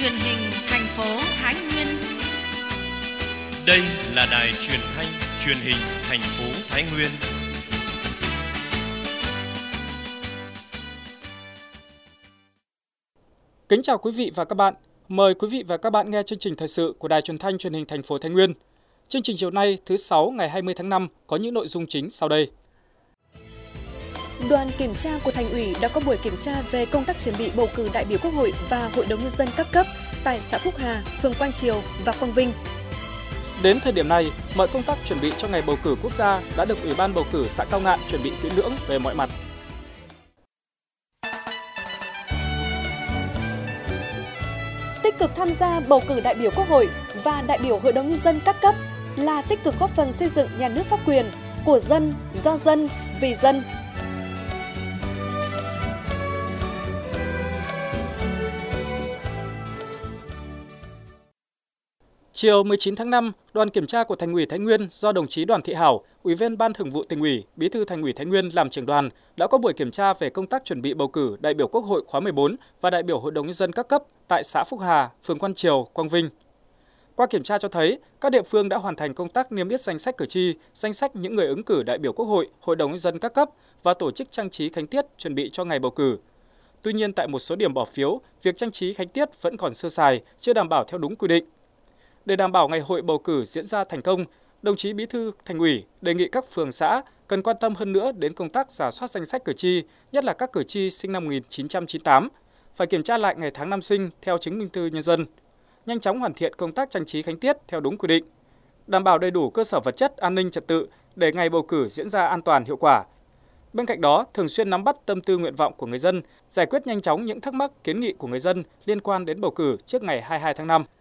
truyền hình thành phố Thái Nguyên. Đây là đài truyền thanh truyền hình thành phố Thái Nguyên. Kính chào quý vị và các bạn. Mời quý vị và các bạn nghe chương trình thời sự của đài truyền thanh truyền hình thành phố Thái Nguyên. Chương trình chiều nay thứ 6 ngày 20 tháng 5 có những nội dung chính sau đây. Đoàn kiểm tra của Thành ủy đã có buổi kiểm tra về công tác chuẩn bị bầu cử đại biểu Quốc hội và Hội đồng Nhân dân các cấp tại xã Phúc Hà, phường Quang Triều và Quang Vinh. Đến thời điểm này, mọi công tác chuẩn bị cho ngày bầu cử quốc gia đã được Ủy ban bầu cử xã Cao Ngạn chuẩn bị kỹ lưỡng về mọi mặt. Tích cực tham gia bầu cử đại biểu Quốc hội và đại biểu Hội đồng Nhân dân các cấp là tích cực góp phần xây dựng nhà nước pháp quyền của dân, do dân, vì dân. Chiều 19 tháng 5, đoàn kiểm tra của Thành ủy Thái Nguyên do đồng chí Đoàn Thị Hảo, Ủy viên Ban Thường vụ Tỉnh ủy, Bí thư Thành ủy Thái Nguyên làm trưởng đoàn đã có buổi kiểm tra về công tác chuẩn bị bầu cử đại biểu Quốc hội khóa 14 và đại biểu Hội đồng Nhân dân các cấp tại xã Phúc Hà, phường Quang Triều, Quang Vinh. Qua kiểm tra cho thấy, các địa phương đã hoàn thành công tác niêm yết danh sách cử tri, danh sách những người ứng cử đại biểu Quốc hội, Hội đồng Nhân dân các cấp và tổ chức trang trí khánh tiết chuẩn bị cho ngày bầu cử. Tuy nhiên, tại một số điểm bỏ phiếu, việc trang trí khánh tiết vẫn còn sơ sài, chưa đảm bảo theo đúng quy định. Để đảm bảo ngày hội bầu cử diễn ra thành công, đồng chí Bí thư Thành ủy đề nghị các phường xã cần quan tâm hơn nữa đến công tác rà soát danh sách cử tri, nhất là các cử tri sinh năm 1998, phải kiểm tra lại ngày tháng năm sinh theo chứng minh thư nhân dân, nhanh chóng hoàn thiện công tác trang trí khánh tiết theo đúng quy định, đảm bảo đầy đủ cơ sở vật chất an ninh trật tự để ngày bầu cử diễn ra an toàn hiệu quả. Bên cạnh đó, thường xuyên nắm bắt tâm tư nguyện vọng của người dân, giải quyết nhanh chóng những thắc mắc kiến nghị của người dân liên quan đến bầu cử trước ngày 22 tháng 5.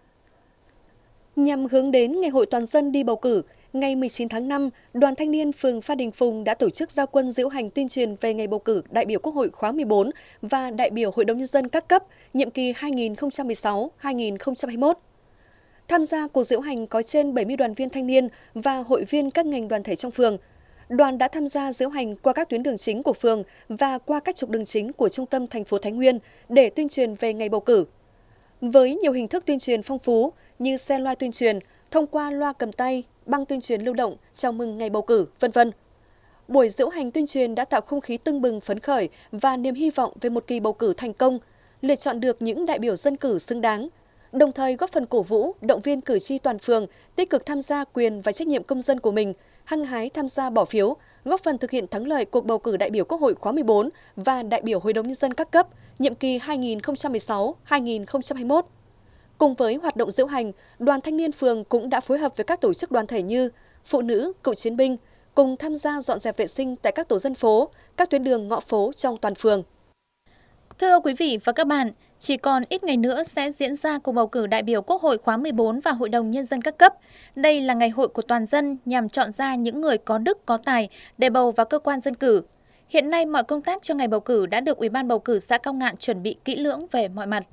Nhằm hướng đến Ngày hội toàn dân đi bầu cử, ngày 19 tháng 5, Đoàn Thanh niên phường Phan Đình Phùng đã tổ chức giao quân diễu hành tuyên truyền về ngày bầu cử đại biểu Quốc hội khóa 14 và đại biểu Hội đồng Nhân dân các cấp, nhiệm kỳ 2016-2021. Tham gia cuộc diễu hành có trên 70 đoàn viên thanh niên và hội viên các ngành đoàn thể trong phường. Đoàn đã tham gia diễu hành qua các tuyến đường chính của phường và qua các trục đường chính của trung tâm thành phố Thái Nguyên để tuyên truyền về ngày bầu cử. Với nhiều hình thức tuyên truyền phong phú như xe loa tuyên truyền, thông qua loa cầm tay, băng tuyên truyền lưu động chào mừng ngày bầu cử, v.v. Buổi diễu hành tuyên truyền đã tạo không khí tưng bừng phấn khởi và niềm hy vọng về một kỳ bầu cử thành công, lựa chọn được những đại biểu dân cử xứng đáng, đồng thời góp phần cổ vũ, động viên cử tri toàn phường tích cực tham gia quyền và trách nhiệm công dân của mình, hăng hái tham gia bỏ phiếu, góp phần thực hiện thắng lợi cuộc bầu cử đại biểu Quốc hội khóa 14 và đại biểu Hội đồng Nhân dân các cấp, nhiệm kỳ 2016-2021. Cùng với hoạt động diễu hành, Đoàn Thanh niên phường cũng đã phối hợp với các tổ chức đoàn thể như Phụ nữ, Cựu chiến binh, cùng tham gia dọn dẹp vệ sinh tại các tổ dân phố, các tuyến đường ngõ phố trong toàn phường. Thưa quý vị và các bạn, chỉ còn ít ngày nữa sẽ diễn ra cuộc bầu cử đại biểu Quốc hội khóa 14 và Hội đồng Nhân dân các cấp. Đây là ngày hội của toàn dân nhằm chọn ra những người có đức, có tài để bầu vào cơ quan dân cử. Hiện nay, mọi công tác cho ngày bầu cử đã được Ủy ban bầu cử xã Cao Ngạn chuẩn bị kỹ lưỡng về mọi mặt.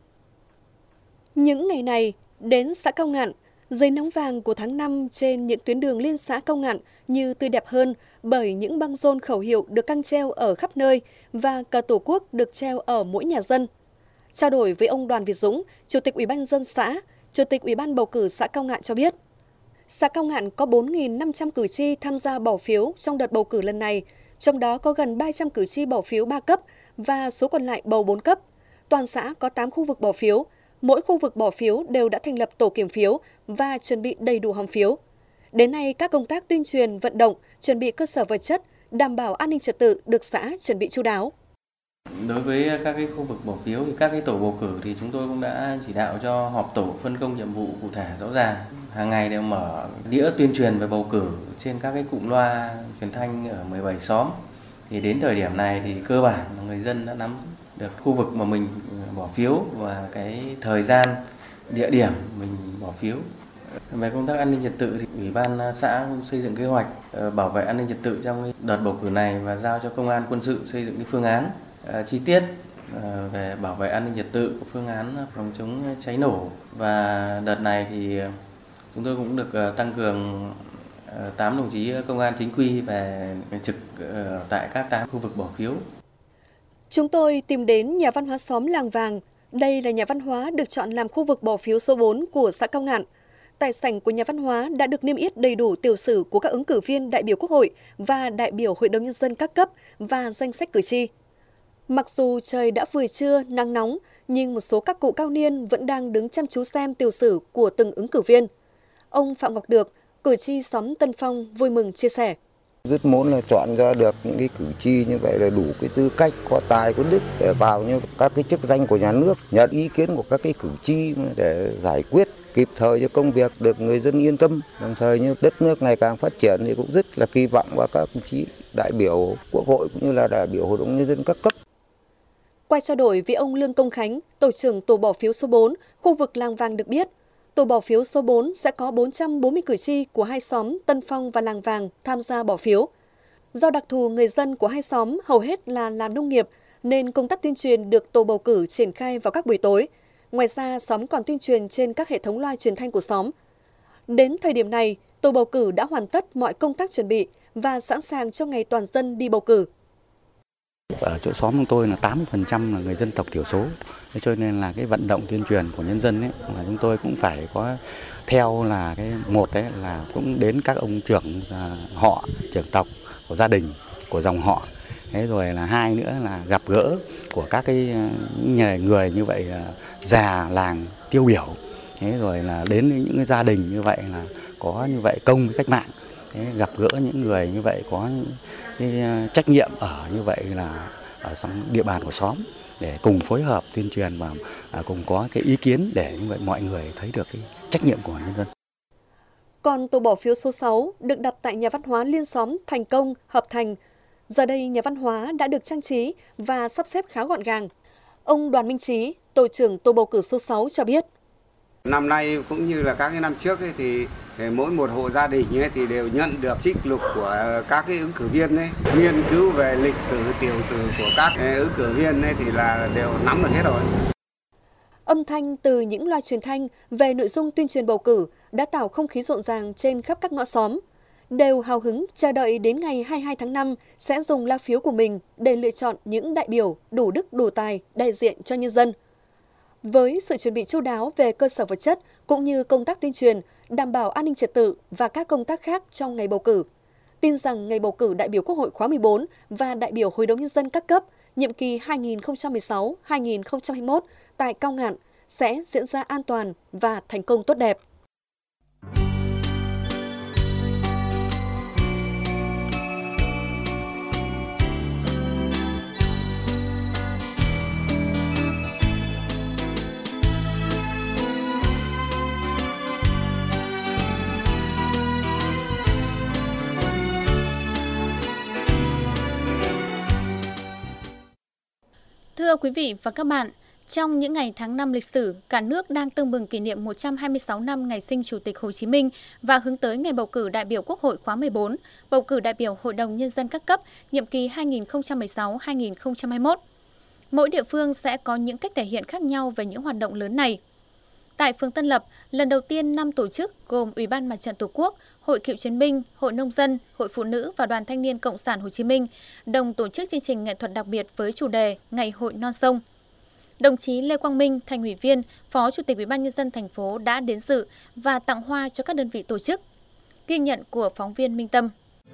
Những ngày này, đến xã Cao Ngạn, dưới nắng vàng của tháng 5 trên những tuyến đường liên xã Cao Ngạn như tươi đẹp hơn bởi những băng rôn khẩu hiệu được căng treo ở khắp nơi và cờ Tổ quốc được treo ở mỗi nhà dân. Trao đổi với ông Đoàn Việt Dũng, Chủ tịch Ủy ban nhân dân xã, Chủ tịch Ủy ban bầu cử xã Cao Ngạn cho biết, xã Cao Ngạn có 4.500 cử tri tham gia bỏ phiếu trong đợt bầu cử lần này, trong đó có gần 300 cử tri bỏ phiếu 3 cấp và số còn lại bầu 4 cấp. Toàn xã có 8 khu vực bỏ phiếu. Mỗi khu vực bỏ phiếu đều đã thành lập tổ kiểm phiếu và chuẩn bị đầy đủ hòm phiếu. Đến nay, các công tác tuyên truyền, vận động, chuẩn bị cơ sở vật chất, đảm bảo an ninh trật tự được xã chuẩn bị chu đáo. Đối với các cái khu vực bỏ phiếu thì các cái tổ bầu cử thì chúng tôi cũng đã chỉ đạo cho họp tổ phân công nhiệm vụ cụ thể rõ ràng. Hàng ngày đều mở đĩa tuyên truyền về bầu cử trên các cái cụm loa truyền thanh ở 17 xóm. Thì đến thời điểm này thì cơ bản là người dân đã nắm được khu vực mà mình bỏ phiếu và cái thời gian, địa điểm mình bỏ phiếu. Về công tác an ninh trật tự thì Ủy ban xã cũng xây dựng kế hoạch bảo vệ an ninh trật tự trong đợt bầu cử này và giao cho công an quân sự xây dựng cái phương án chi tiết về bảo vệ an ninh trật tự, phương án phòng chống cháy nổ. Và đợt này thì chúng tôi cũng được tăng cường 8 đồng chí công an chính quy về trực tại các 8 khu vực bỏ phiếu. Chúng tôi tìm đến nhà văn hóa xóm Làng Vàng, Đây là nhà văn hóa được chọn làm khu vực bỏ phiếu số 4 của xã Cao Ngạn. Tại sảnh của nhà văn hóa đã được niêm yết đầy đủ tiểu sử của các ứng cử viên đại biểu Quốc hội và đại biểu Hội đồng Nhân dân các cấp và danh sách cử tri. Mặc dù trời đã vừa trưa, nắng nóng, nhưng một số các cụ cao niên vẫn đang đứng chăm chú xem tiểu sử của từng ứng cử viên. Ông Phạm Ngọc Được, cử tri xóm Tân Phong vui mừng chia sẻ. Rất muốn là chọn ra được những cái cử tri như vậy là đủ cái tư cách, có tài, có đức để vào như các cái chức danh của nhà nước, nhận ý kiến của các cái cử tri để giải quyết kịp thời cho công việc được người dân yên tâm. Đồng thời như đất nước ngày càng phát triển thì cũng rất là kỳ vọng vào các đồng chí đại biểu Quốc hội cũng như là đại biểu Hội đồng Nhân dân các cấp. Qua trao đổi với ông Lương Công Khánh, tổ trưởng tổ bỏ phiếu số 4, khu vực Làng Vàng được biết, tổ bỏ phiếu số 4 sẽ có 440 cử tri của hai xóm Tân Phong và Làng Vàng tham gia bỏ phiếu. Do đặc thù người dân của hai xóm hầu hết là làm nông nghiệp, nên công tác tuyên truyền được tổ bầu cử triển khai vào các buổi tối. Ngoài ra, xóm còn tuyên truyền trên các hệ thống loa truyền thanh của xóm. Đến thời điểm này, tổ bầu cử đã hoàn tất mọi công tác chuẩn bị và sẵn sàng cho ngày toàn dân đi bầu cử. Ở chỗ xóm của tôi là 80% là người dân tộc thiểu số, thế cho nên là cái vận động tuyên truyền của nhân dân ấy là chúng tôi cũng phải có theo là cái một đấy là cũng đến các ông trưởng họ, trưởng tộc của gia đình, của dòng họ. Thế rồi là hai nữa là gặp gỡ của các cái người như vậy già làng tiêu biểu. Thế rồi là đến những cái gia đình như vậy là có như vậy công với cách mạng. Thế gặp gỡ những người như vậy có cái trách nhiệm ở như vậy là ở địa bàn của xóm để cùng phối hợp tuyên truyền và cùng có cái ý kiến để như vậy mọi người thấy được cái trách nhiệm của nhân dân. Còn tổ bỏ phiếu số 6 được đặt tại nhà văn hóa liên xóm Thành Công, Hợp Thành. Giờ đây nhà văn hóa đã được trang trí và sắp xếp khá gọn gàng. Ông Đoàn Minh Trí, tổ trưởng tổ bầu cử số 6 cho biết. Năm nay cũng như là các cái năm trước ấy, thì mỗi một hộ gia đình ấy, thì đều nhận được trích lục của các cái ứng cử viên ấy, nghiên cứu về lịch sử, tiểu sử của các ứng cử viên ấy, thì là đều nắm được hết rồi. Âm thanh từ những loa truyền thanh về nội dung tuyên truyền bầu cử đã tạo không khí rộn ràng trên khắp các ngõ xóm. Đều hào hứng chờ đợi đến ngày 22 tháng 5 sẽ dùng lá phiếu của mình để lựa chọn những đại biểu đủ đức đủ tài đại diện cho nhân dân. Với sự chuẩn bị chu đáo về cơ sở vật chất cũng như công tác tuyên truyền, đảm bảo an ninh trật tự và các công tác khác trong ngày bầu cử, tin rằng ngày bầu cử đại biểu Quốc hội khóa 14 và đại biểu Hội đồng Nhân dân các cấp nhiệm kỳ 2016-2021 tại Cao Ngạn sẽ diễn ra an toàn và thành công tốt đẹp. Thưa quý vị và các bạn, trong những ngày tháng 5 lịch sử, cả nước đang tưng bừng kỷ niệm 126 năm ngày sinh Chủ tịch Hồ Chí Minh và hướng tới ngày bầu cử đại biểu Quốc hội khóa 14, bầu cử đại biểu Hội đồng Nhân dân các cấp, nhiệm kỳ 2016-2021. Mỗi địa phương sẽ có những cách thể hiện khác nhau về những hoạt động lớn này. Tại phường Tân Lập, lần đầu tiên 5 tổ chức gồm Ủy ban Mặt trận Tổ quốc, Hội Cựu chiến binh, Hội Nông dân, Hội Phụ nữ và Đoàn Thanh niên Cộng sản Hồ Chí Minh đồng tổ chức chương trình nghệ thuật đặc biệt với chủ đề Ngày hội non sông. Đồng chí Lê Quang Minh, Thành ủy viên, Phó Chủ tịch Ủy ban Nhân dân thành phố đã đến dự và tặng hoa cho các đơn vị tổ chức. Ghi nhận của phóng viên Minh Tâm.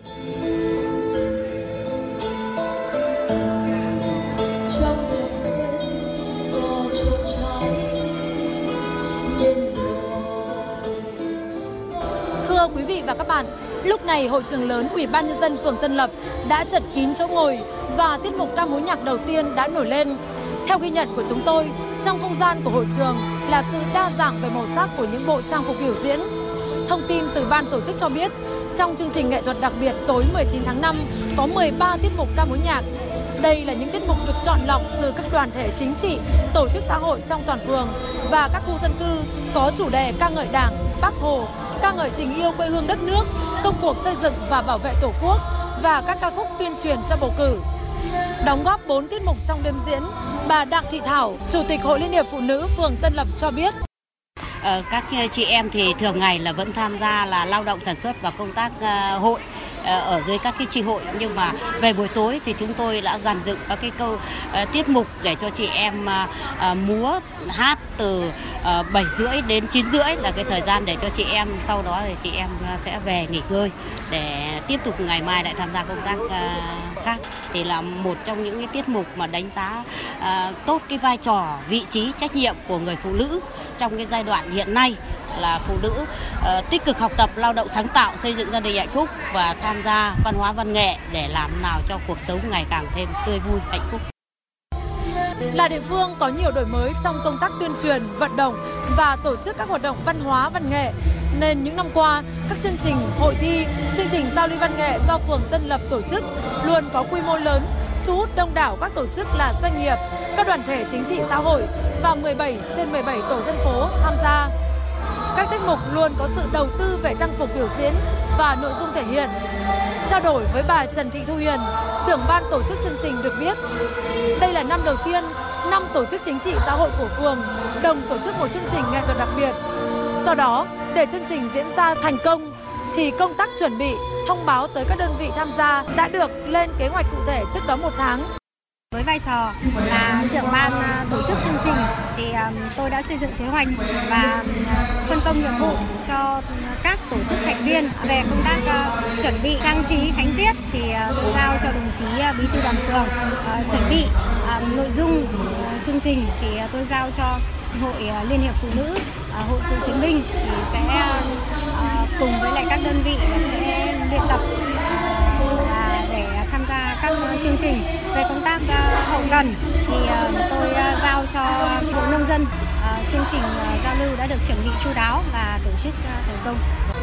Thưa quý vị và các bạn, lúc này hội trường lớn Ủy ban Nhân dân phường Tân Lập đã chật kín chỗ ngồi và tiết mục ca mối nhạc đầu tiên đã nổi lên. Theo ghi nhận của chúng tôi, trong không gian của hội trường là sự đa dạng về màu sắc của những bộ trang phục biểu diễn. Thông tin từ ban tổ chức cho biết, trong chương trình nghệ thuật đặc biệt tối 19 tháng 5 có 13 tiết mục ca mối nhạc. Đây là những tiết mục được chọn lọc từ các đoàn thể chính trị, tổ chức xã hội trong toàn phường và các khu dân cư có chủ đề ca ngợi Đảng, Bác Hồ, ca ngợi tình yêu quê hương đất nước, công cuộc xây dựng và bảo vệ Tổ quốc và các ca khúc tuyên truyền cho bầu cử. Đóng góp 4 tiết mục trong đêm diễn, bà Đặng Thị Thảo, Chủ tịch Hội Liên hiệp Phụ nữ phường Tân Lập cho biết. Các chị em thì thường ngày là vẫn tham gia là lao động sản xuất và công tác hội. ở dưới các cái chi hội, nhưng mà về buổi tối thì chúng tôi đã dàn dựng các cái tiết mục để cho chị em múa hát từ 7:30 đến 9:30 là cái thời gian để cho chị em, sau đó thì chị em sẽ về nghỉ ngơi để tiếp tục ngày mai lại tham gia công tác khác. Thì là một trong những cái tiết mục mà đánh giá tốt cái vai trò, vị trí, trách nhiệm của người phụ nữ trong cái giai đoạn hiện nay, là phụ nữ tích cực học tập, lao động sáng tạo, xây dựng gia đình hạnh phúc và tham gia văn hóa văn nghệ để làm nào cho cuộc sống ngày càng thêm tươi vui, hạnh phúc. Là địa phương có nhiều đổi mới trong công tác tuyên truyền, vận động và tổ chức các hoạt động văn hóa, văn nghệ, nên những năm qua, các chương trình hội thi, chương trình giao lưu văn nghệ do phường Tân Lập tổ chức luôn có quy mô lớn, thu hút đông đảo các tổ chức là doanh nghiệp, các đoàn thể chính trị xã hội và 17 trên 17 tổ dân phố tham gia. Các tiết mục luôn có sự đầu tư về trang phục biểu diễn và nội dung thể hiện. Trao đổi với bà Trần Thị Thu Huyền, trưởng ban tổ chức chương trình được biết, đây là năm đầu tiên 5 tổ chức chính trị xã hội của phường đồng tổ chức một chương trình nghệ thuật đặc biệt. Sau đó, để chương trình diễn ra thành công, thì công tác chuẩn bị, thông báo tới các đơn vị tham gia đã được lên kế hoạch cụ thể trước đó 1 tháng. Với vai trò là trưởng ban tổ chức chương trình thì tôi đã xây dựng kế hoạch và phân công nhiệm vụ cho các tổ chức thành viên về công tác chuẩn bị trang trí khánh tiết, thì tôi giao cho đồng chí bí thư đoàn phường chuẩn bị nội dung chương trình, thì tôi giao cho hội Liên hiệp Phụ nữ, hội cựu chiến binh thì sẽ cùng với lại các đơn vị sẽ luyện tập để tham gia các chương trình. Về công tác hậu cần thì tôi giao cho Bộ Nông dân, chương trình giao lưu đã được chuẩn bị chu đáo và tổ chức thành công.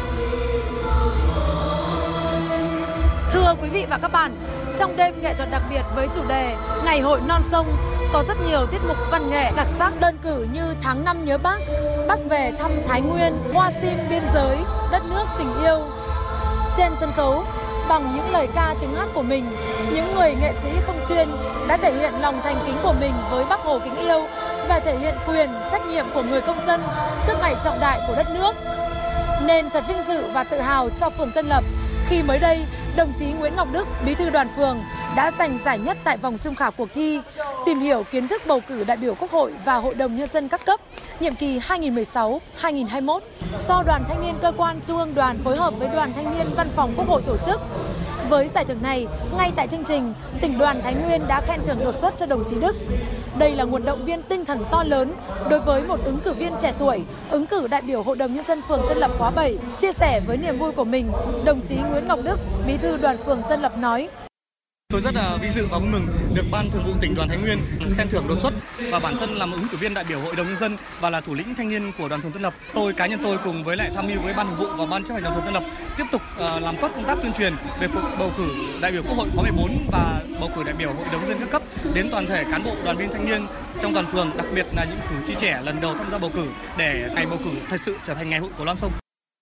Thưa quý vị và các bạn, trong đêm nghệ thuật đặc biệt với chủ đề Ngày hội non sông, có rất nhiều tiết mục văn nghệ đặc sắc đơn cử như Tháng 5 nhớ Bác, Bác về thăm Thái Nguyên, Hoa sim biên giới, đất nước tình yêu. Trên sân khấu, bằng những lời ca tiếng hát của mình, những người nghệ sĩ không chuyên đã thể hiện lòng thành kính của mình với Bác Hồ kính yêu và thể hiện quyền, trách nhiệm của người công dân trước ngày trọng đại của đất nước. Nên thật vinh dự và tự hào cho phường Tân Lập khi mới đây, đồng chí Nguyễn Ngọc Đức, bí thư đoàn phường đã giành giải nhất tại vòng chung khảo cuộc thi tìm hiểu kiến thức bầu cử đại biểu Quốc hội và Hội đồng Nhân dân các cấp nhiệm kỳ 2016-2021 do Đoàn Thanh niên Cơ quan Trung ương Đoàn phối hợp với Đoàn Thanh niên Văn phòng Quốc hội tổ chức. Với giải thưởng này, ngay tại chương trình, tỉnh đoàn Thái Nguyên đã khen thưởng đột xuất cho đồng chí Đức. Đây là nguồn động viên tinh thần to lớn đối với một ứng cử viên trẻ tuổi, ứng cử đại biểu Hội đồng Nhân dân phường Tân Lập khóa 7. Chia sẻ với niềm vui của mình, đồng chí Nguyễn Ngọc Đức, bí thư đoàn phường Tân Lập nói: Tôi rất là vinh dự và vui mừng được Ban Thường vụ tỉnh đoàn Thái Nguyên khen thưởng đột xuất, và bản thân là một ứng cử viên đại biểu Hội đồng Nhân dân và là thủ lĩnh thanh niên của đoàn phường Tân Lập. Cá nhân tôi cùng với lại tham mưu với Ban Thường vụ và Ban chấp hành đoàn phường Tân Lập tiếp tục làm tốt công tác tuyên truyền về cuộc bầu cử đại biểu Quốc hội khóa 14 và bầu cử đại biểu Hội đồng Nhân dân các cấp đến toàn thể cán bộ đoàn viên thanh niên trong toàn phường, đặc biệt là những cử tri trẻ lần đầu tham gia bầu cử để ngày bầu cử thật sự trở thành ngày hội của non sông.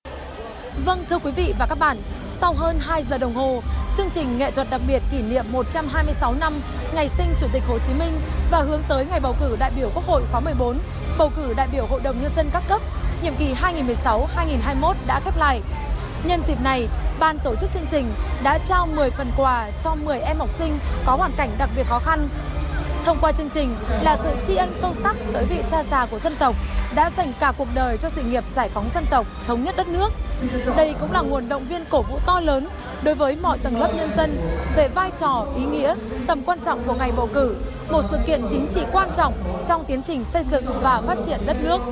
Vâng, thưa quý vị và các bạn, sau hơn 2 giờ đồng hồ, chương trình nghệ thuật đặc biệt kỷ niệm 126 năm ngày sinh Chủ tịch Hồ Chí Minh và hướng tới ngày bầu cử đại biểu Quốc hội khóa 14, bầu cử đại biểu Hội đồng Nhân dân các cấp, nhiệm kỳ 2016-2021 đã khép lại. Nhân dịp này, ban tổ chức chương trình đã trao 10 phần quà cho 10 em học sinh có hoàn cảnh đặc biệt khó khăn. Thông qua chương trình là sự tri ân sâu sắc tới vị cha già của dân tộc đã dành cả cuộc đời cho sự nghiệp giải phóng dân tộc, thống nhất đất nước. Đây cũng là nguồn động viên cổ vũ to lớn đối với mọi tầng lớp nhân dân về vai trò, ý nghĩa, tầm quan trọng của ngày bầu cử, một sự kiện chính trị quan trọng trong tiến trình xây dựng và phát triển đất nước.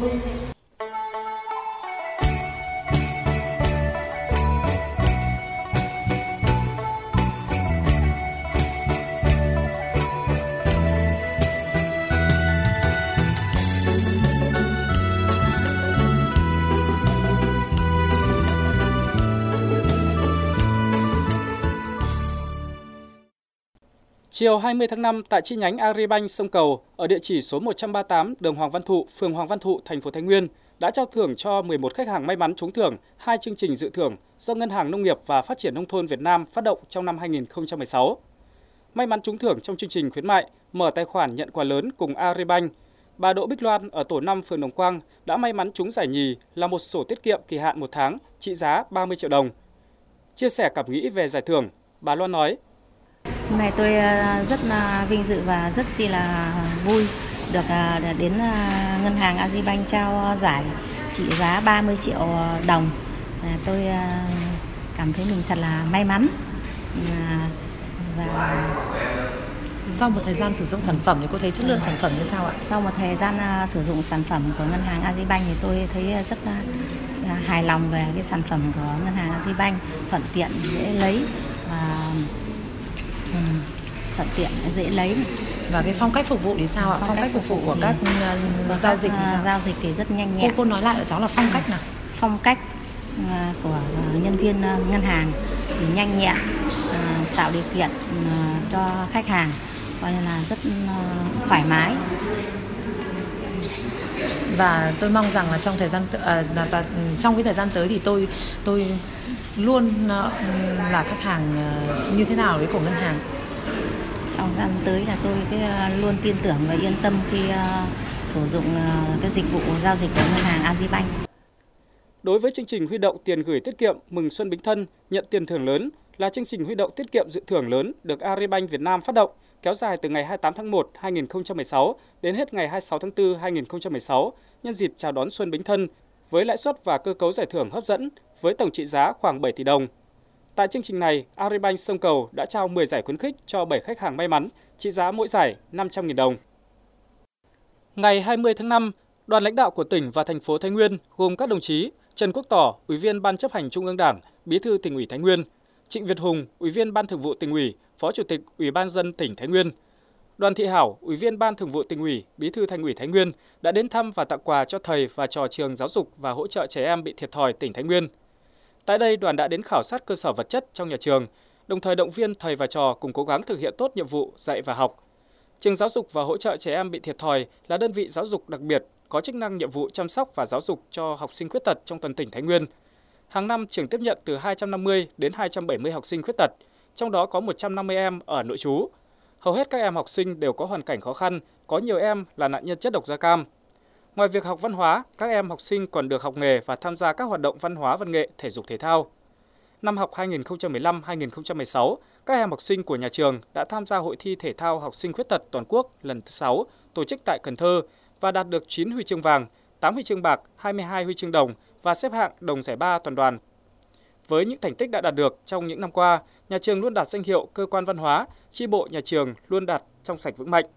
Chiều 20 tháng 5 tại chi nhánh Agribank Sông Cầu ở địa chỉ số 138 đường Hoàng Văn Thụ, phường Hoàng Văn Thụ, thành phố Thái Nguyên đã trao thưởng cho 11 khách hàng may mắn trúng thưởng 2 chương trình dự thưởng do Ngân hàng Nông nghiệp và Phát triển Nông thôn Việt Nam phát động trong năm 2016. May mắn trúng thưởng trong chương trình khuyến mại mở tài khoản nhận quà lớn cùng Agribank, bà Đỗ Bích Loan ở tổ 5 phường Đồng Quang đã may mắn trúng giải nhì là một sổ tiết kiệm kỳ hạn 1 tháng trị giá 30 triệu đồng. Chia sẻ cảm nghĩ về giải thưởng, bà Loan nói: Hôm nay tôi rất là vinh dự và rất chi là vui được đến ngân hàng Agribank trao giải trị giá 30 triệu đồng. Tôi cảm thấy mình thật là may mắn. Và sau một thời gian sử dụng sản phẩm thì cô thấy chất lượng sản phẩm như sao ạ? Sau một thời gian sử dụng sản phẩm của ngân hàng Agribank thì tôi thấy rất hài lòng về cái sản phẩm của ngân hàng Agribank, thuận tiện, dễ lấy và thuận tiện, dễ lấy. Và cái phong cách phục vụ thì sao ạ? Phong cách phục vụ của các giao dịch thì sao? Giao dịch thì rất nhanh nhẹn. Cô nói lại ở cháu là phong cách nào? Phong cách của nhân viên ngân hàng thì nhanh nhẹn, tạo điều kiện cho khách hàng, coi như là rất thoải mái. Và tôi mong rằng là trong cái thời gian tới thì tôi luôn là khách hàng như thế nào với của ngân hàng. Trong thời gian tới là tôi luôn tin tưởng và yên tâm khi sử dụng cái dịch vụ giao dịch của ngân hàng Agribank. Đối với chương trình huy động tiền gửi tiết kiệm mừng Xuân Bính Thân, nhận tiền thưởng lớn là chương trình huy động tiết kiệm dự thưởng lớn được Agribank Việt Nam phát động, kéo dài từ ngày 28 tháng 1 2016 đến hết ngày 26 tháng 4 2016, nhân dịp chào đón Xuân Bính Thân, với lãi suất và cơ cấu giải thưởng hấp dẫn với tổng trị giá khoảng 7 tỷ đồng. Tại chương trình này, Agribank Sông Cầu đã trao 10 giải khuyến khích cho 7 khách hàng may mắn, trị giá mỗi giải 500.000 đồng. Ngày 20 tháng 5, đoàn lãnh đạo của tỉnh và thành phố Thái Nguyên gồm các đồng chí Trần Quốc Tỏ, Ủy viên Ban Chấp hành Trung ương Đảng, Bí thư Tỉnh ủy Thái Nguyên, Trịnh Việt Hùng, Ủy viên Ban Thường vụ Tỉnh ủy, Phó Chủ tịch Ủy ban nhân dân tỉnh Thái Nguyên, Đoàn Thị Hảo, Ủy viên Ban Thường vụ Tỉnh ủy, Bí thư Thành ủy Thái Nguyên đã đến thăm và tặng quà cho thầy và trò trường giáo dục và hỗ trợ trẻ em bị thiệt thòi tỉnh Thái Nguyên. Tại đây, đoàn đã đến khảo sát cơ sở vật chất trong nhà trường, đồng thời động viên thầy và trò cùng cố gắng thực hiện tốt nhiệm vụ dạy và học. Trường giáo dục và hỗ trợ trẻ em bị thiệt thòi là đơn vị giáo dục đặc biệt có chức năng nhiệm vụ chăm sóc và giáo dục cho học sinh khuyết tật trong toàn tỉnh Thái Nguyên. Hàng năm, trường tiếp nhận từ 250 đến 270 học sinh khuyết tật, trong đó có 150 em ở nội trú. Hầu hết các em học sinh đều có hoàn cảnh khó khăn, có nhiều em là nạn nhân chất độc da cam. Ngoài việc học văn hóa, các em học sinh còn được học nghề và tham gia các hoạt động văn hóa, văn nghệ, thể dục thể thao. Năm học 2015-2016, các em học sinh của nhà trường đã tham gia hội thi thể thao học sinh khuyết tật toàn quốc lần thứ 6, tổ chức tại Cần Thơ và đạt được 9 huy chương vàng, 8 huy chương bạc, 22 huy chương đồng và xếp hạng đồng giải ba toàn đoàn. Với những thành tích đã đạt được trong những năm qua, nhà trường luôn đạt danh hiệu cơ quan văn hóa, chi bộ nhà trường luôn đạt trong sạch vững mạnh.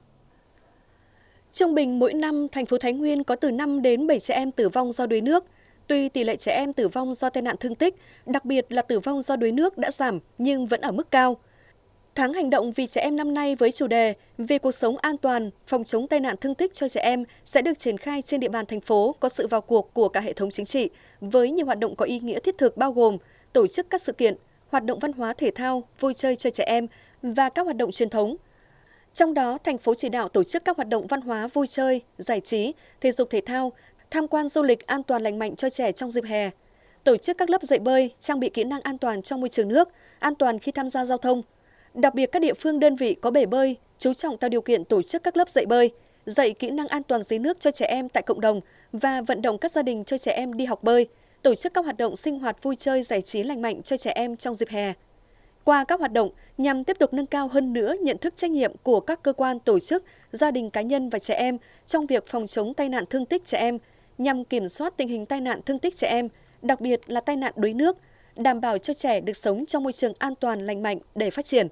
Trung bình mỗi năm, thành phố Thái Nguyên có từ 5 đến 7 trẻ em tử vong do đuối nước. Tuy tỷ lệ trẻ em tử vong do tai nạn thương tích, đặc biệt là tử vong do đuối nước đã giảm nhưng vẫn ở mức cao. Tháng hành động vì trẻ em năm nay với chủ đề về cuộc sống an toàn, phòng chống tai nạn thương tích cho trẻ em sẽ được triển khai trên địa bàn thành phố có sự vào cuộc của cả hệ thống chính trị với nhiều hoạt động có ý nghĩa thiết thực bao gồm tổ chức các sự kiện, hoạt động văn hóa thể thao, vui chơi cho trẻ em và các hoạt động truyền thống. Trong đó, thành phố chỉ đạo tổ chức các hoạt động văn hóa vui chơi, giải trí, thể dục thể thao, tham quan du lịch an toàn lành mạnh cho trẻ trong dịp hè, tổ chức các lớp dạy bơi, trang bị kỹ năng an toàn trong môi trường nước, an toàn khi tham gia giao thông. Đặc biệt các địa phương đơn vị có bể bơi, chú trọng tạo điều kiện tổ chức các lớp dạy bơi, dạy kỹ năng an toàn dưới nước cho trẻ em tại cộng đồng và vận động các gia đình cho trẻ em đi học bơi, tổ chức các hoạt động sinh hoạt vui chơi giải trí lành mạnh cho trẻ em trong dịp hè. Qua các hoạt động nhằm tiếp tục nâng cao hơn nữa nhận thức trách nhiệm của các cơ quan, tổ chức, gia đình, cá nhân và trẻ em trong việc phòng chống tai nạn thương tích trẻ em, nhằm kiểm soát tình hình tai nạn thương tích trẻ em, đặc biệt là tai nạn đuối nước, đảm bảo cho trẻ được sống trong môi trường an toàn lành mạnh để phát triển.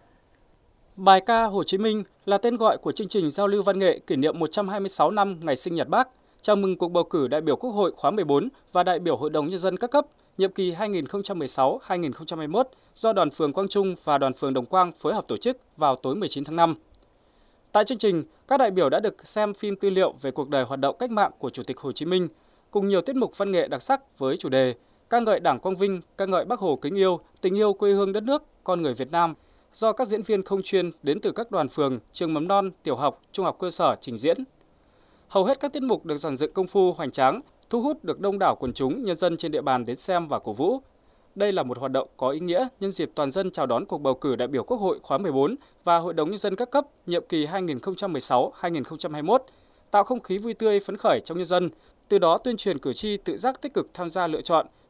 Bài ca Hồ Chí Minh là tên gọi của chương trình giao lưu văn nghệ kỷ niệm 126 năm ngày sinh nhật Bác, chào mừng cuộc bầu cử đại biểu Quốc hội khóa 14 và đại biểu Hội đồng Nhân dân các cấp, nhiệm kỳ 2016-2021 do Đoàn phường Quang Trung và Đoàn phường Đồng Quang phối hợp tổ chức vào tối 19 tháng 5. Tại chương trình, các đại biểu đã được xem phim tư liệu về cuộc đời hoạt động cách mạng của Chủ tịch Hồ Chí Minh, cùng nhiều tiết mục văn nghệ đặc sắc với chủ đề ca ngợi Đảng quang vinh, ca ngợi Bác Hồ kính yêu, tình yêu quê hương đất nước, con người Việt Nam, do các diễn viên không chuyên đến từ các đoàn phường, trường mầm non, tiểu học, trung học cơ sở trình diễn. Hầu hết các tiết mục được dàn dựng công phu hoành tráng, thu hút được đông đảo quần chúng, nhân dân trên địa bàn đến xem và cổ vũ. Đây là một hoạt động có ý nghĩa nhân dịp toàn dân chào đón cuộc bầu cử đại biểu Quốc hội khóa 14 và Hội đồng Nhân dân các cấp nhiệm kỳ 2016-2021, tạo không khí vui tươi phấn khởi trong nhân dân, từ đó tuyên truyền cử tri tự giác tích cực tham gia lựa chọn,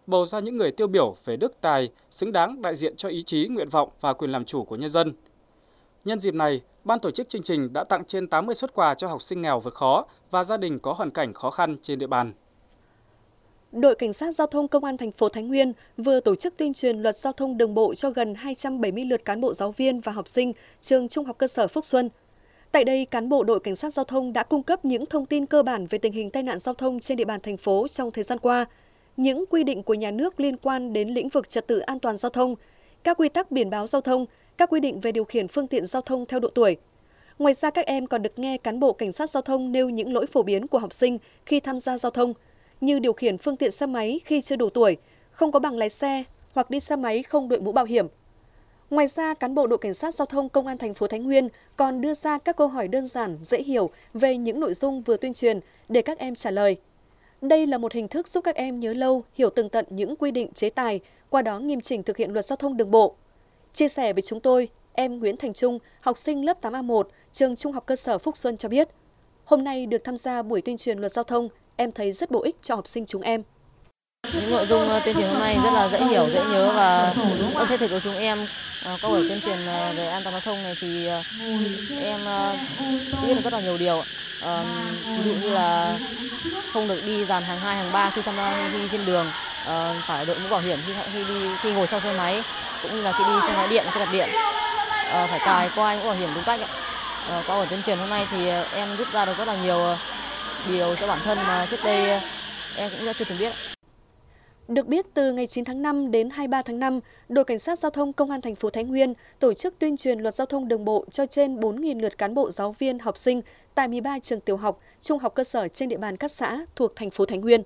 bầu ra những người tiêu biểu về đức tài, xứng đáng đại diện cho ý chí, nguyện vọng và quyền làm chủ của nhân dân. Nhân dịp này, ban tổ chức chương trình đã tặng trên 80 suất quà cho học sinh nghèo vượt khó và gia đình có hoàn cảnh khó khăn trên địa bàn. Đội Cảnh sát Giao thông Công an thành phố Thái Nguyên vừa tổ chức tuyên truyền luật giao thông đường bộ cho gần 270 lượt cán bộ giáo viên và học sinh trường Trung học cơ sở Phúc Xuân. Tại đây, cán bộ đội Cảnh sát Giao thông đã cung cấp những thông tin cơ bản về tình hình tai nạn giao thông trên địa bàn thành phố trong thời gian qua, những quy định của nhà nước liên quan đến lĩnh vực trật tự an toàn giao thông, các quy tắc biển báo giao thông, các quy định về điều khiển phương tiện giao thông theo độ tuổi. Ngoài ra, các em còn được nghe cán bộ Cảnh sát Giao thông nêu những lỗi phổ biến của học sinh khi tham gia giao thông, như điều khiển phương tiện xe máy khi chưa đủ tuổi, không có bằng lái xe hoặc đi xe máy không đội mũ bảo hiểm. Ngoài ra, cán bộ đội Cảnh sát Giao thông Công an thành phố Thái Nguyên còn đưa ra các câu hỏi đơn giản, dễ hiểu về những nội dung vừa tuyên truyền để các em trả lời. Đây là một hình thức giúp các em nhớ lâu, hiểu tường tận những quy định chế tài, qua đó nghiêm chỉnh thực hiện luật giao thông đường bộ. Chia sẻ với chúng tôi, em Nguyễn Thành Trung, học sinh lớp 8A1, trường Trung học cơ sở Phúc Xuân cho biết, hôm nay được tham gia buổi tuyên truyền luật giao thông, em thấy rất bổ ích cho học sinh chúng em. Những nội dung tuyên truyền hôm nay rất là dễ hiểu, dễ nhớ và rất thiết thực của chúng em. Các buổi tuyên truyền về an toàn giao thông này thì em biết được rất là nhiều điều. Ví dụ như là không được đi dàn hàng 2, hàng 3 khi đi trên đường, phải đội mũ bảo hiểm khi ngồi sau xe máy, cũng như là khi đi xe máy điện, xe đạp điện, phải cài quai mũ bảo hiểm đúng cách. Qua buổi tuyên truyền hôm nay thì em rút ra được rất là nhiều điều cho bản thân mà trước đây em cũng chưa từng biết. Được biết, từ ngày 9 tháng 5 đến 23 tháng 5, đội Cảnh sát Giao thông Công an thành phố Thái Nguyên tổ chức tuyên truyền luật giao thông đường bộ cho trên 4.000 lượt cán bộ giáo viên, học sinh tại 13 trường tiểu học, trung học cơ sở trên địa bàn các xã thuộc thành phố Thái Nguyên.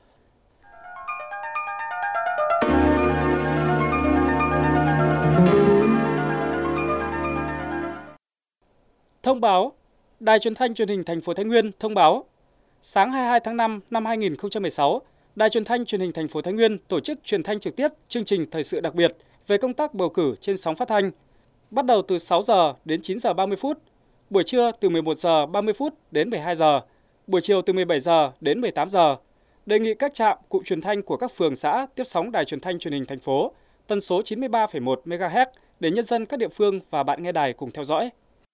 Thông báo, Đài Truyền thanh Truyền hình thành phố Thái Nguyên thông báo, sáng 22 tháng 5 năm 2016, Đài Truyền thanh Truyền hình thành phố Thái Nguyên tổ chức truyền thanh trực tiếp chương trình thời sự đặc biệt về công tác bầu cử trên sóng phát thanh, bắt đầu từ 6 giờ đến 9 giờ 30 phút, buổi trưa từ 11 giờ 30 phút đến 12 giờ, buổi chiều từ 17 giờ đến 18 giờ. Đề nghị các trạm, cụm truyền thanh của các phường xã tiếp sóng Đài Truyền thanh Truyền hình thành phố, tần số 93,1 MHz để nhân dân các địa phương và bạn nghe đài cùng theo dõi.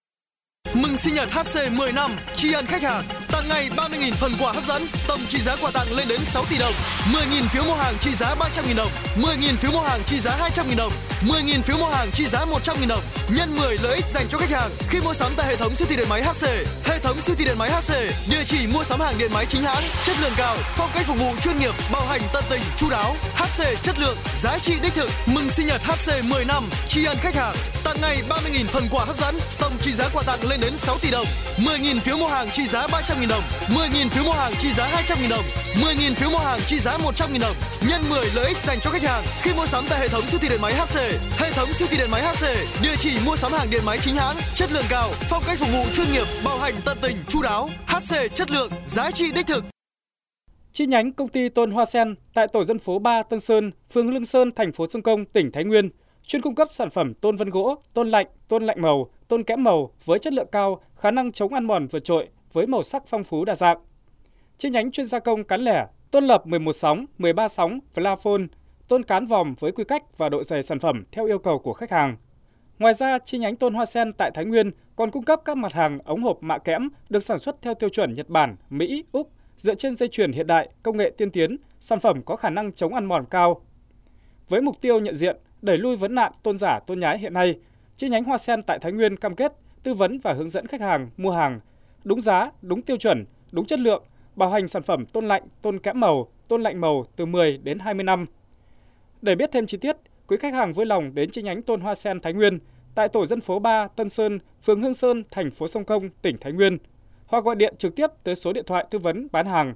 Mừng sinh nhật HC 10 năm, tri ân khách hàng, tặng ngày 30.000 phần quà hấp dẫn, tổng trị giá quà tặng lên đến 6 tỷ đồng, 10.000 phiếu mua hàng trị giá 300.000 đồng, 10.000 phiếu mua hàng trị giá 200.000 đồng, 10.000 phiếu mua hàng trị giá 100.000 đồng, nhân 10 lợi ích dành cho khách hàng khi mua sắm tại hệ thống siêu thị điện máy HC. Hệ thống siêu thị điện máy HC, địa chỉ mua sắm hàng điện máy chính hãng, chất lượng cao, phong cách phục vụ chuyên nghiệp, bảo hành tận tình, chu đáo. HC chất lượng, giá trị đích thực. Mừng sinh nhật HC 10 năm, tri ân khách hàng, tặng ngày 30.000 phần quà hấp dẫn, tổng trị giá quà tặng lên đến 6 tỷ đồng, 10.000 phiếu mua hàng trị giá 300.000 đồng, 10.000 phiếu mua hàng trị giá 200.000 đồng, 10.000 phiếu mua hàng trị giá 100.000 đồng, nhân 10 lợi ích dành cho khách hàng khi mua sắm tại hệ thống siêu thị điện máy HC. Hệ thống siêu thị điện máy HC, địa chỉ mua sắm hàng điện máy chính hãng, chất lượng cao, phong cách phục vụ chuyên nghiệp, bảo hành tận tình, chu đáo. HC chất lượng, giá trị đích thực. Chi nhánh công ty Tôn Hoa Sen tại tổ dân phố 3 Tân Sơn, phường Lương Sơn, thành phố Sông Công, tỉnh Thái Nguyên chuyên cung cấp sản phẩm tôn vân gỗ, tôn lạnh màu, tôn kẽm màu với chất lượng cao, khả năng chống ăn mòn vượt trội với màu sắc phong phú đa dạng. Chi nhánh chuyên gia công cán lẻ, tôn lập 11 sóng, 13 sóng, Flafone, tôn cán vòm với quy cách và độ dày sản phẩm theo yêu cầu của khách hàng. Ngoài ra, chi nhánh Tôn Hoa Sen tại Thái Nguyên còn cung cấp các mặt hàng ống hộp mạ kẽm được sản xuất theo tiêu chuẩn Nhật Bản, Mỹ, Úc, dựa trên dây chuyền hiện đại, công nghệ tiên tiến, sản phẩm có khả năng chống ăn mòn cao. Với mục tiêu nhận diện, đẩy lui vấn nạn tôn giả tôn nhái hiện nay, chi nhánh Hoa Sen tại Thái Nguyên cam kết tư vấn và hướng dẫn khách hàng mua hàng đúng giá, đúng tiêu chuẩn, đúng chất lượng, bảo hành sản phẩm tôn lạnh, tôn kẽm màu, tôn lạnh màu từ 10 đến 20 năm. Để biết thêm chi tiết, quý khách hàng vui lòng đến chi nhánh Tôn Hoa Sen Thái Nguyên tại tổ dân phố 3 Tân Sơn, phường Hương Sơn, thành phố Sông Công, tỉnh Thái Nguyên, hoặc gọi điện trực tiếp tới số điện thoại tư vấn bán hàng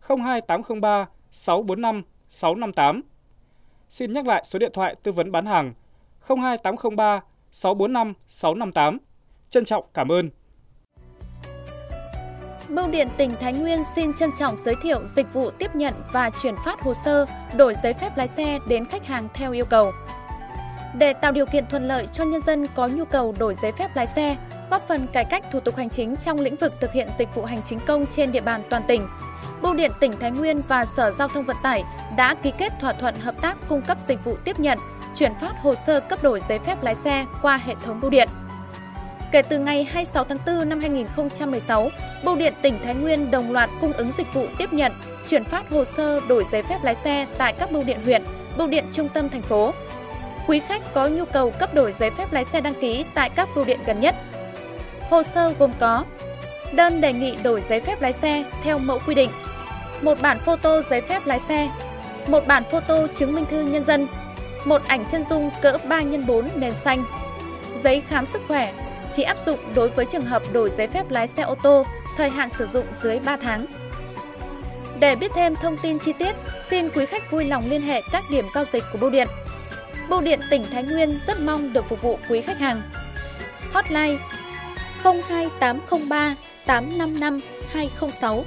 02803 645 658. Xin nhắc lại số điện thoại tư vấn bán hàng 02803 645 658. Trân trọng cảm ơn. Bưu điện tỉnh Thái Nguyên xin trân trọng giới thiệu dịch vụ tiếp nhận và chuyển phát hồ sơ đổi giấy phép lái xe đến khách hàng theo yêu cầu. Để tạo điều kiện thuận lợi cho nhân dân có nhu cầu đổi giấy phép lái xe, góp phần cải cách thủ tục hành chính trong lĩnh vực thực hiện dịch vụ hành chính công trên địa bàn toàn tỉnh, Bưu điện tỉnh Thái Nguyên và Sở Giao thông Vận tải đã ký kết thỏa thuận hợp tác cung cấp dịch vụ tiếp nhận, chuyển phát hồ sơ cấp đổi giấy phép lái xe qua hệ thống bưu điện. Kể từ ngày 26 tháng 4 năm 2016, Bưu điện tỉnh Thái Nguyên đồng loạt cung ứng dịch vụ tiếp nhận, chuyển phát hồ sơ đổi giấy phép lái xe tại các bưu điện huyện, bưu điện trung tâm thành phố. Quý khách có nhu cầu cấp đổi giấy phép lái xe đăng ký tại các bưu điện gần nhất. Hồ sơ gồm có đơn đề nghị đổi giấy phép lái xe theo mẫu quy định, một bản photo giấy phép lái xe, một bản photo chứng minh thư nhân dân, một ảnh chân dung cỡ 3x4 nền xanh, giấy khám sức khỏe, chỉ áp dụng đối với trường hợp đổi giấy phép lái xe ô tô, thời hạn sử dụng dưới 3 tháng. Để biết thêm thông tin chi tiết, xin quý khách vui lòng liên hệ các điểm giao dịch của bưu điện. Bưu điện tỉnh Thái Nguyên rất mong được phục vụ quý khách hàng. Hotline 02803 855 206.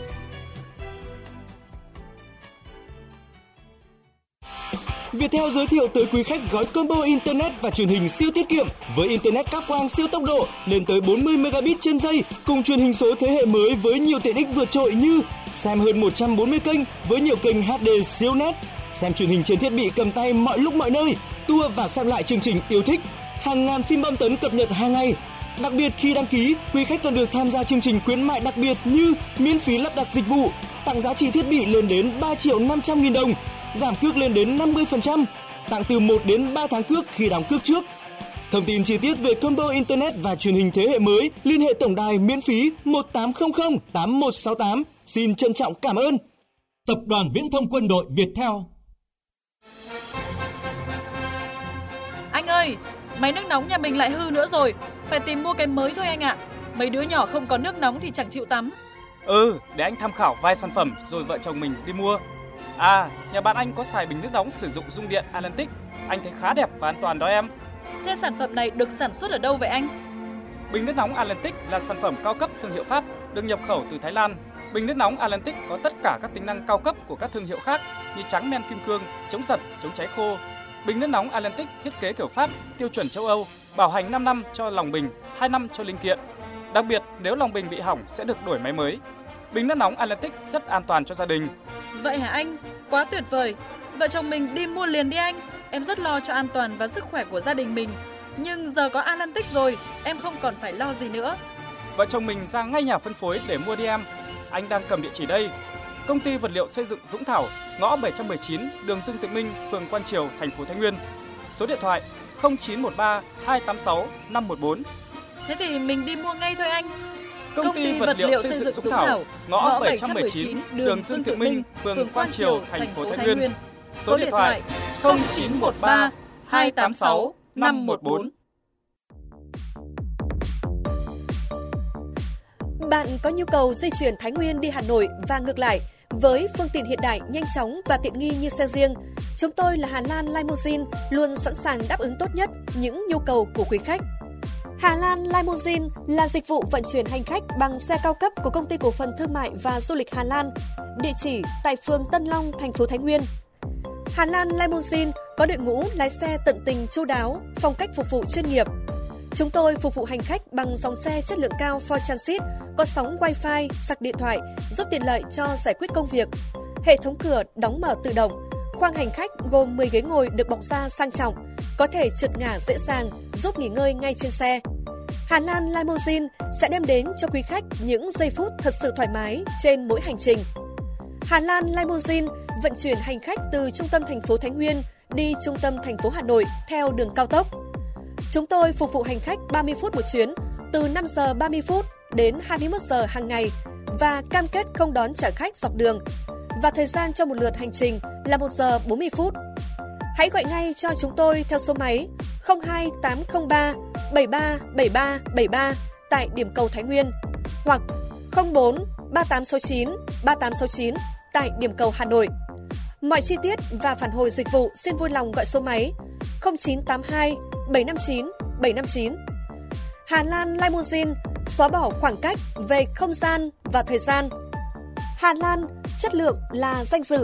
Viettel giới thiệu tới quý khách gói combo internet và truyền hình siêu tiết kiệm với internet cáp quang siêu tốc độ lên tới 40 megabit trên giây cùng truyền hình số thế hệ mới với nhiều tiện ích vượt trội như xem hơn 140 kênh với nhiều kênh HD siêu nét, xem truyền hình trên thiết bị cầm tay mọi lúc mọi nơi, tua và xem lại chương trình yêu thích, hàng ngàn phim bom tấn cập nhật hàng ngày. Đặc biệt khi đăng ký, quý khách còn được tham gia chương trình khuyến mại đặc biệt như miễn phí lắp đặt dịch vụ, tặng giá trị thiết bị lên đến 3.500.000 đồng, giảm cước lên đến 50%, tặng từ 1 đến 3 tháng cước khi đóng cước trước. Thông tin chi tiết về combo internet và truyền hình thế hệ mới, liên hệ tổng đài miễn phí 1800 8168. Xin trân trọng cảm ơn. Tập đoàn Viễn thông Quân đội Viettel. Anh ơi, máy nước nóng nhà mình lại hư nữa rồi, phải tìm mua cái mới thôi anh ạ. Mấy đứa nhỏ không có nước nóng thì chẳng chịu tắm. Để anh tham khảo vài sản phẩm rồi vợ chồng mình đi mua. Nhà bạn anh có xài bình nước nóng sử dụng dung điện Atlantic, anh thấy khá đẹp và an toàn đó em. Thế sản phẩm này được sản xuất ở đâu vậy anh? Bình nước nóng Atlantic là sản phẩm cao cấp thương hiệu Pháp, được nhập khẩu từ Thái Lan. Bình nước nóng Atlantic có tất cả các tính năng cao cấp của các thương hiệu khác như trắng men kim cương, chống giật, chống cháy khô. Bình nước nóng Atlantic thiết kế kiểu Pháp, tiêu chuẩn châu Âu, bảo hành 5 năm cho lòng bình, 2 năm cho linh kiện. Đặc biệt, nếu lòng bình bị hỏng sẽ được đổi máy mới. Bình nước nóng Atlantic rất an toàn cho gia đình. Vậy hả anh? Quá tuyệt vời. Vợ chồng mình đi mua liền đi anh. Em rất lo cho an toàn và sức khỏe của gia đình mình. Nhưng giờ có Atlantic rồi, em không còn phải lo gì nữa. Vợ chồng mình ra ngay nhà phân phối để mua đi em. Anh đang cầm địa chỉ đây. Công ty vật liệu xây dựng Dũng Thảo, ngõ 719, đường Dương Tự Minh, phường Quan Triều, thành phố Thái Nguyên. Số điện thoại 0913 286 514. Thế thì mình đi mua ngay thôi anh. Công ty vật liệu xây dựng Dũng Thảo, ngõ 719, đường Dương Tự Minh, phường Quan Triều, thành phố Thái Nguyên. Số điện thoại 0913 286 514. Bạn có nhu cầu di chuyển Thái Nguyên đi Hà Nội và ngược lại với phương tiện hiện đại, nhanh chóng và tiện nghi như xe riêng, chúng tôi là Hà Lan Limousine luôn sẵn sàng đáp ứng tốt nhất những nhu cầu của quý khách. Hà Lan Limousine là dịch vụ vận chuyển hành khách bằng xe cao cấp của Công ty Cổ phần Thương mại và Du lịch Hà Lan, địa chỉ tại phường Tân Long, thành phố Thái Nguyên. Hà Lan Limousine có đội ngũ lái xe tận tình chu đáo, phong cách phục vụ chuyên nghiệp. Chúng tôi phục vụ hành khách bằng dòng xe chất lượng cao Ford Transit, có sóng Wi-Fi, sạc điện thoại, giúp tiện lợi cho giải quyết công việc. Hệ thống cửa đóng mở tự động. Khoang hành khách gồm 10 ghế ngồi được bọc da sang trọng, có thể trượt ngả dễ dàng, giúp nghỉ ngơi ngay trên xe. Hà Lan Limousine sẽ đem đến cho quý khách những giây phút thật sự thoải mái trên mỗi hành trình. Hà Lan Limousine vận chuyển hành khách từ trung tâm thành phố Thái Nguyên đi trung tâm thành phố Hà Nội theo đường cao tốc. Chúng tôi phục vụ hành khách 30 phút một chuyến, từ 5 giờ 30 phút đến 21 giờ hàng ngày và cam kết không đón trả khách dọc đường. Và thời gian cho một lượt hành trình là 1 giờ 40 phút. Hãy gọi ngay cho chúng tôi theo số máy 02803 737373 tại điểm cầu Thái Nguyên hoặc 04 3869 3869 tại điểm cầu Hà Nội. Mọi chi tiết và phản hồi dịch vụ xin vui lòng gọi số máy 0982 759 759. Hà Lan Limousine xóa bỏ khoảng cách về không gian và thời gian. Hà Lan, chất lượng là danh dự.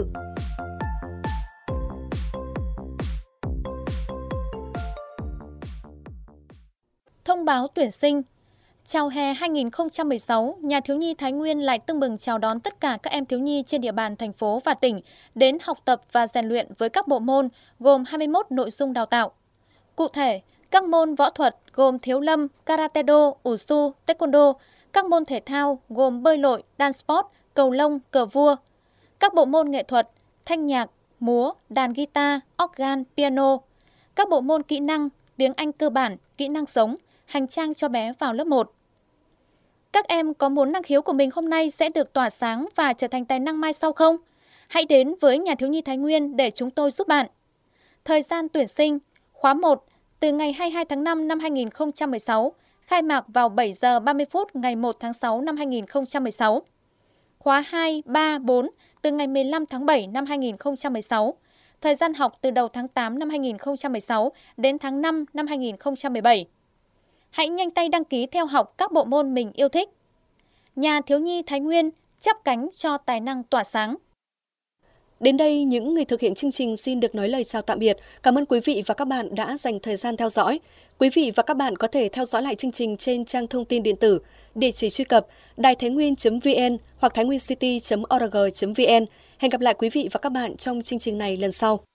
Thông báo tuyển sinh. Chào hè 2016, Nhà thiếu nhi Thái Nguyên lại tưng bừng chào đón tất cả các em thiếu nhi trên địa bàn thành phố và tỉnh đến học tập và rèn luyện với các bộ môn gồm 21 nội dung đào tạo. Cụ thể, các môn võ thuật gồm thiếu lâm, karate do, wushu, taekwondo, các môn thể thao gồm bơi lội, dance sport, cầu lông, cờ vua, các bộ môn nghệ thuật, thanh nhạc, múa, đàn guitar, organ, piano, các bộ môn kỹ năng, tiếng Anh cơ bản, kỹ năng sống, hành trang cho bé vào lớp 1. Các em có muốn năng khiếu của mình hôm nay sẽ được tỏa sáng và trở thành tài năng mai sau không? Hãy đến với Nhà thiếu nhi Thái Nguyên để chúng tôi giúp bạn. Thời gian tuyển sinh, khóa 1 từ ngày 22 tháng 5 năm 2016, khai mạc vào 7 giờ 30 phút ngày 1 tháng 6 năm 2016. Khóa 2, 3, 4 từ ngày 15 tháng 7 năm 2016. Thời gian học từ đầu tháng 8 năm 2016 đến tháng 5 năm 2017. Hãy nhanh tay đăng ký theo học các bộ môn mình yêu thích. Nhà thiếu nhi Thái Nguyên chắp cánh cho tài năng tỏa sáng. Đến đây, những người thực hiện chương trình xin được nói lời chào tạm biệt. Cảm ơn quý vị và các bạn đã dành thời gian theo dõi. Quý vị và các bạn có thể theo dõi lại chương trình trên trang thông tin điện tử, địa chỉ truy cập đàitháinguyen.vn hoặc thainguincity.org.vn. Hẹn gặp lại quý vị và các bạn trong chương trình này lần sau.